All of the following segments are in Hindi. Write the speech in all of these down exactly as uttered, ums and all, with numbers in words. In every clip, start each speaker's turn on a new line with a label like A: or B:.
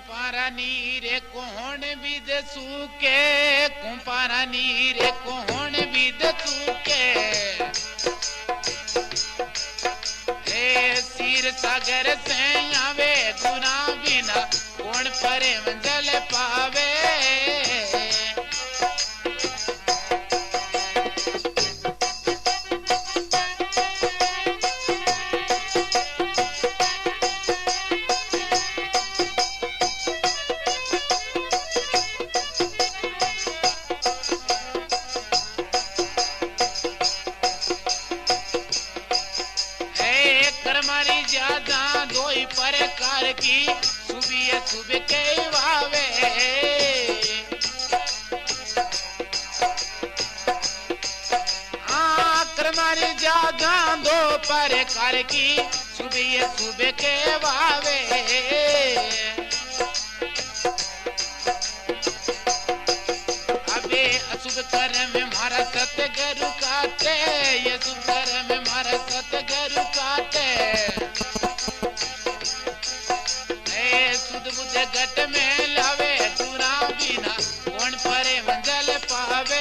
A: कुंपारा नीरे कोहण विद सूके कुंपारा नीरे कोहण विद सूके हे सिर सागर से आवे गुना बिना कौन परे मंजल पावे प्रकार की सुबह सुबह के वावे आकर मारी जागा दो प्रकार की सुबह सुबह के वावे अबे अशुभ कर्म मारा सतगुरु काटे ये शुभ कर्म मारा सतगुरु काटे जगत में लावे गुना बिना कौन परे मंजल पावे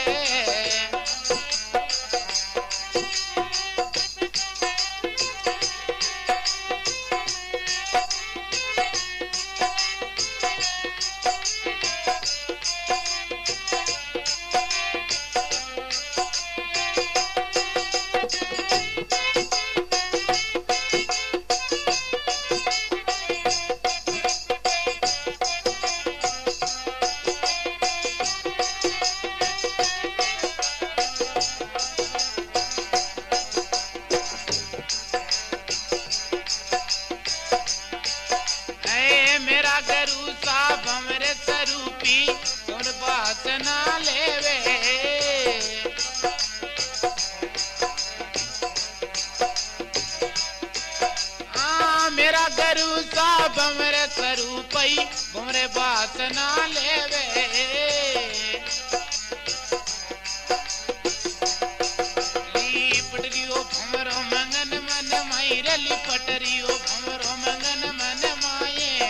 A: ना लेवे आ मेरा गुरु साहब हमरे स्वरूप हमरे बात ना लेवे लिपट रियो भमरो मंगन मन माई रे लिपट रियो भमरो मंगन मन माये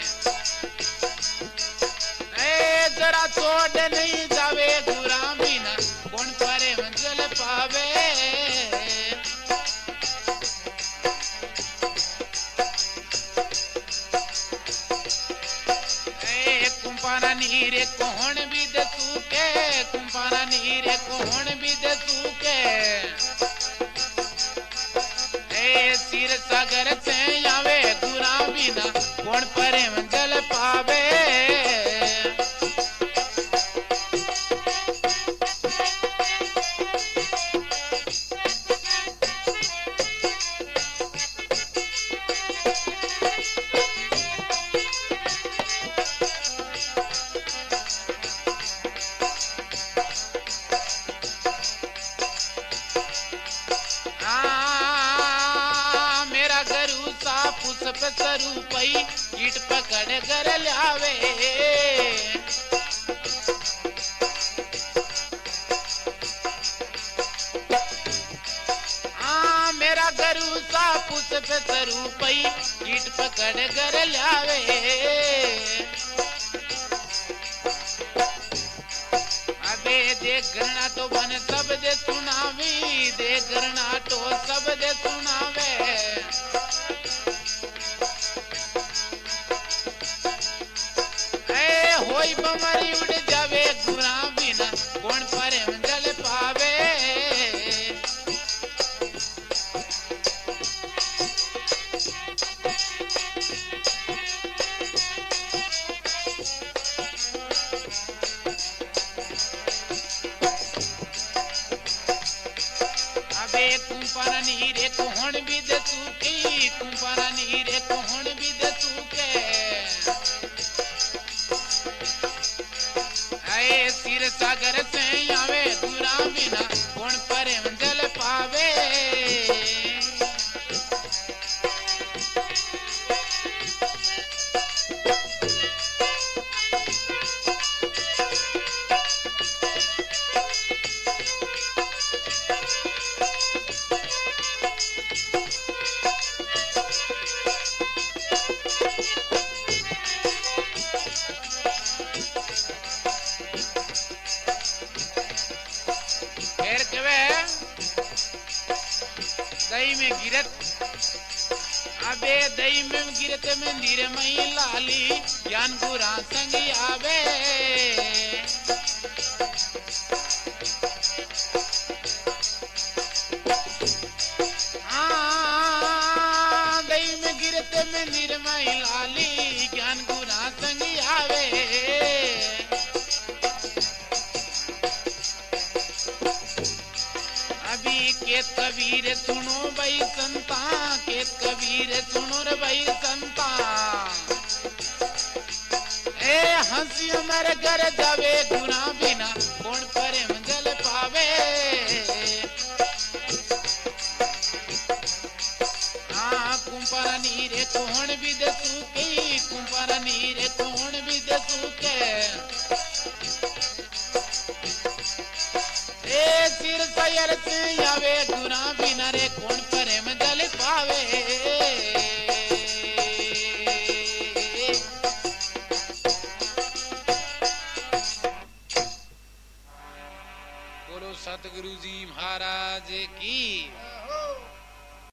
A: जरा छोड़ नहीं जावे गुरा बिना कौन परे मंजिल पावे ए कुंपारा नीरे कोहण विद सूके कुंपारा नीरे कोहण विद सूके ए सिर सागर से आवे गुरा बिना कौन परे मंजिल पावे पुष्प स्वरूप कीट पकड़ कर लावे आ मेरा गुरु सा पुष्प स्वरूप कीट पकड़ कर लावे अबे देख गणना तो बन सब दे सुनावी देख गणना तो सब दे सुनावे होई बमरी उड़ जावे गुरा बिना कौन परे मंजल पावे अबे कुंपारा नीरे कोहण विद सूकी कुंपारा नीरे कोहण विद सूके सिर सागर से आवे गुरा बिना कौन परे मंजल पावे अबे दई में गिरते में निर्मई लाली ज्ञान गुरा संगी आवे हाँ दई में गिरते में निर्मई लाली ज्ञान गुरा संगी आवे अभी केत कबीर सुनो भाई संता केत कबीर सुनो रे भाई संता ए हंसी मर घर जावे गुना बिना कौन प्रेम जल पावे हाँ कुंपारा नीरे कौन भी दे सुके कुंपारा नीरे कौन भी दे सुके ए सिर सयर से आवे गुना बिना रे कौन प्रेम जल पावे बोलो सतगुरु जी महाराज की